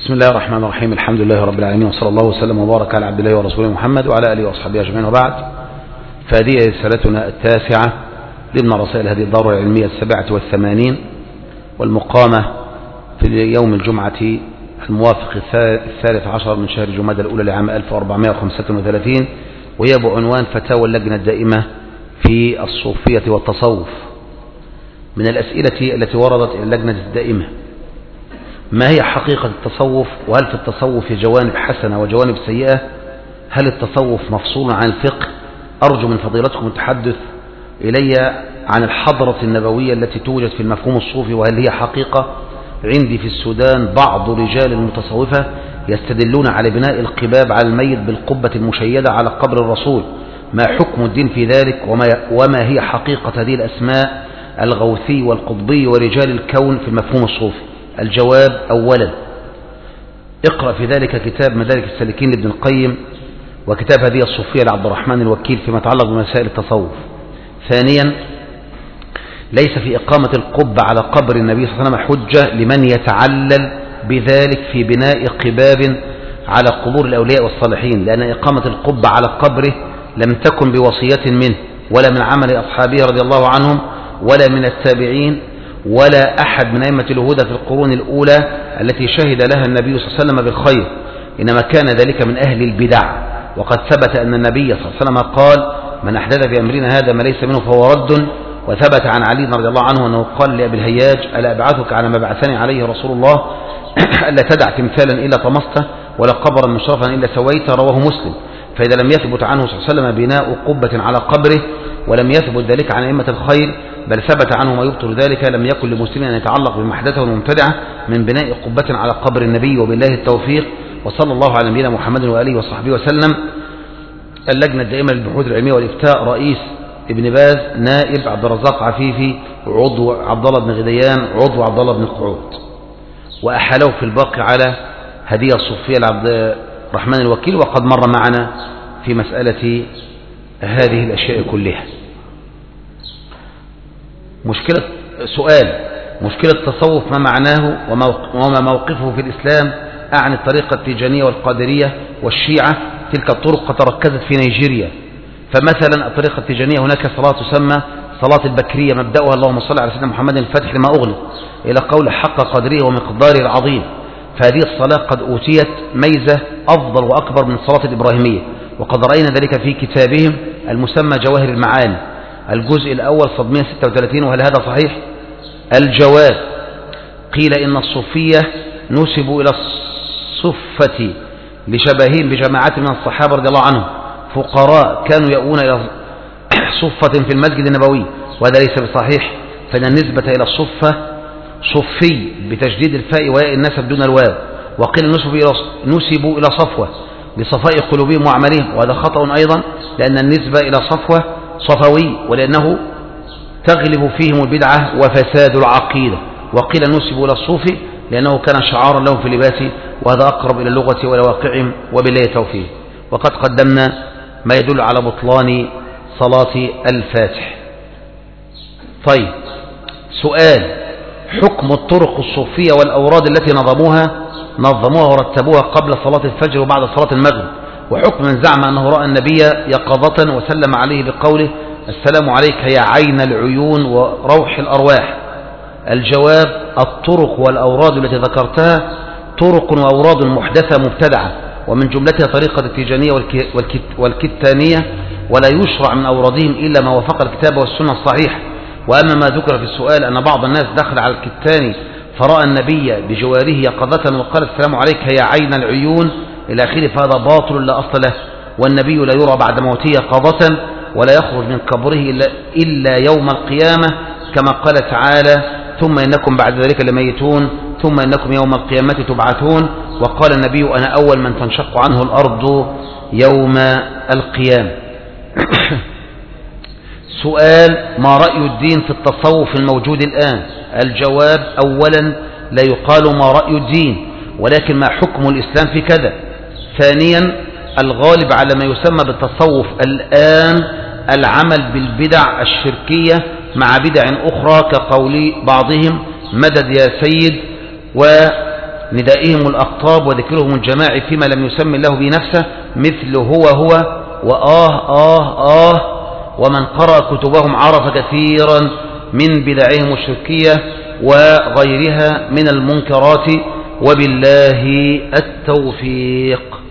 بسم الله الرحمن الرحيم. الحمد لله رب العالمين، وصلى الله وسلم وبارك على عبد الله ورسوله محمد وعلى آله وأصحابه أجمعين، وبعد. فهذه رسالتنا التاسعة ضمن رسائل هذه الدورة العلمية 87 والمقامة في يوم الجمعة الموافق 13 من شهر جمادى الأولى لعام 1435، وهي بعنوان فتاوى اللجنة الدائمة في الصوفية والتصوف. من الأسئلة التي وردت إلى اللجنة الدائمة: ما هي حقيقة التصوف؟ وهل في التصوف جوانب حسنة وجوانب سيئة؟ هل التصوف مفصول عن الفقه؟ أرجو من فضيلتكم التحدث إلي عن الحضرة النبوية التي توجد في المفهوم الصوفي، وهل هي حقيقة؟ عندي في السودان بعض رجال المتصوفة يستدلون على بناء القباب على الميت بالقبة المشيدة على قبر الرسول، ما حكم الدين في ذلك؟ وما هي حقيقة هذه الأسماء الغوثي والقطبي ورجال الكون في المفهوم الصوفي؟ الجواب: أولا، اقرأ في ذلك كتاب مدارك السالكين لابن القيم، وكتاب هدية الصوفية لعبد الرحمن الوكيل فيما يتعلق بمسائل التصوف. ثانيا، ليس في إقامة القبة على قبر النبي صلى الله عليه وسلم حجة لمن يتعلل بذلك في بناء قباب على قبور الأولياء والصالحين، لأن إقامة القبة على قبره لم تكن بوصية منه ولا من عمل أصحابه رضي الله عنهم ولا من التابعين ولا أحد من أئمة الهدى في القرون الأولى التي شهد لها النبي صلى الله عليه وسلم بالخير، إنما كان ذلك من أهل البدع. وقد ثبت أن النبي صلى الله عليه وسلم قال: من أحدث في أمرنا هذا ما ليس منه فهو رد. وثبت عن علي رضي الله عنه أنه قال لأبي الهياج: ألا أبعثك على ما بعثني عليه رسول الله، ألا تدع تمثالا إلا طمسته ولا قبرا مشرفا إلا سويته، رواه مسلم. فإذا لم يثبت عنه صلى الله عليه وسلم بناء قبة على قبره، ولم يثبت ذلك عن أئمة الخير، بل ثبت عنه ما يبطل ذلك، لم يكن لمسلم أن يتعلق بما أحدثه المبتدعة من بناء قبة على قبر النبي، وبالله التوفيق، وصلى الله على نبينا محمد وآله وصحبه وسلم. اللجنة الدائمة للبحوث العلمية والإفتاء: رئيس ابن باز، نائب عبد الرزاق عفيفي، عضو عبد الله بن غديان، عضو عبد الله بن قعود. وأحالوا في الباقي على هدية الصوفية لعبد الرحمن الوكيل، وقد مر معنا في مسألة هذه الأشياء كلها. مشكلة التصوف ما معناه وما موقفه في الإسلام؟ أعني الطريقة التيجانية والقادرية والشيعة. تلك الطرق قد تركزت في نيجيريا، فمثلا الطريقة التيجانية هناك صلاة تسمى صلاة البكرية، مبدأها اللهم صل على سيدنا محمد الفتح لما أغلق، إلى قول حق قدره ومقداره العظيم. فهذه الصلاة قد أوتيت ميزة أفضل وأكبر من الصلاة الإبراهيمية، وقد رأينا ذلك في كتابهم المسمى جواهر المعاني، الجزء الأول صفحة 136. وهل هذا صحيح؟ الجواب: قيل إن الصوفية نسبوا إلى الصفة لشبههم بجماعات من الصحابة رضي الله عنهم، فقراء كانوا يؤون إلى صفة في المسجد النبوي، وهذا ليس بصحيح، فإن النسبة إلى الصفة صفي بتجديد الفاء وياء النسب دون الواو. وقيل نسبوا إلى صفوة لصفاء قلوبهم وأعمالهم، وهذا خطأ أيضا، لأن النسبة إلى صفوة صفوي، ولأنه تغلب فيهم البدعة وفساد العقيدة. وقيل نسبوا إلى الصوفي لأنه كان شعارا لهم في اللباس، وهذا أقرب إلى اللغة وإلى واقعهم، وبالله التوفيق. وقد قدمنا ما يدل على بطلان صلاة الفاتح. طيب، سؤال: حكم الطرق الصوفية والأوراد التي نظموها ورتبوها قبل صلاة الفجر وبعد صلاة المغرب، وحكم من زعم أنه رأى النبي يقظة وسلم عليه بقوله: السلام عليك يا عين العيون وروح الأرواح. الجواب: الطرق والأوراد التي ذكرتها طرق وأوراد محدثة مبتدعة، ومن جملتها طريقة التيجانية والكتانية، ولا يشرع من أورادهم إلا ما وافق الكتاب والسنة الصحيحة. وأما ما ذكر في السؤال أن بعض الناس دخل على الكتاني فرأى النبي بجواره يقظة وقال: السلام عليك يا عين العيون إلى آخره، فهذا باطل لا أصل له، والنبي لا يرى بعد موته يقظة ولا يخرج من قبره إلا يوم القيامة، كما قال تعالى: ثم إنكم بعد ذلك لميتون ثم إنكم يوم القيامة تبعثون. وقال النبي: أنا أول من تنشق عنه الأرض يوم القيامة. سؤال: ما رأي الدين في التصوف الموجود الآن؟ الجواب: أولا، لا يقال ما رأي الدين، ولكن ما حكم الإسلام في كذا. ثانيا، الغالب على ما يسمى بالتصوف الآن العمل بالبدع الشركية مع بدع أخرى، كقول بعضهم: مدد يا سيد، ندائهم الأقطاب وذكرهم الجماعي فيما لم يسمي الله بنفسه، مثل هو وآه. ومن قرأ كتبهم عرف كثيرا من بدعهم الشركية وغيرها من المنكرات، وبالله التوفيق.